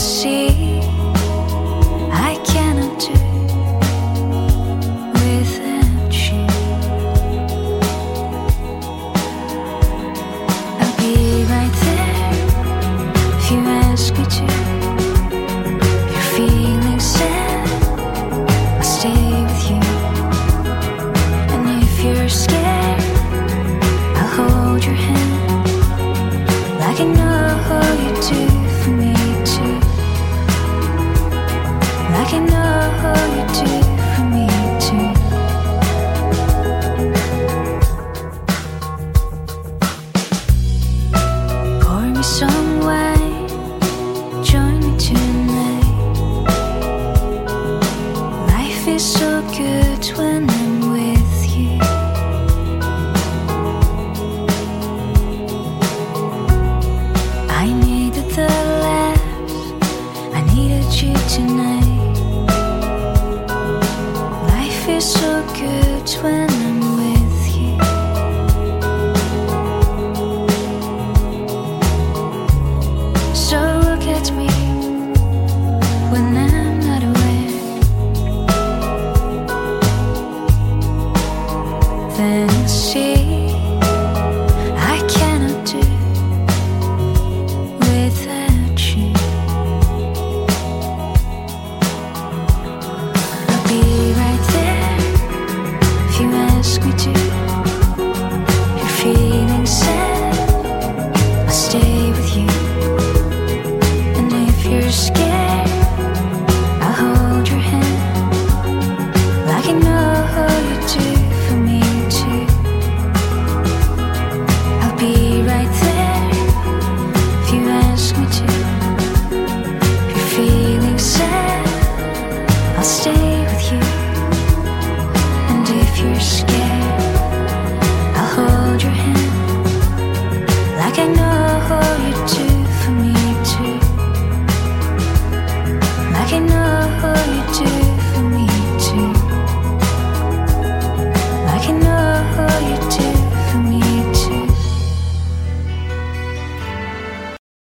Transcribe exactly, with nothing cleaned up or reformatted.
see I cannot do without you. I'll be right there if you ask me to. If you're feeling sad, I'll stay with you. And if you're scared, I'll hold your hand like I know you do for me too. Like I know you do for me too. Pour me some wine, join me tonight. Life is so good when I'm with you. I needed the laughs, I needed you tonight. Life is so good when I'm with you. So look at me when I'm not aware, then you'll see I cannot do without you. I'll be right there if you ask me to. If you're feeling sad, I'll stay with you. And if you're scared, I'll hold your hand like I know you do for me too. I'll be right there if you ask me to. If you're feeling sad, I'll stay with you. And if you're scared,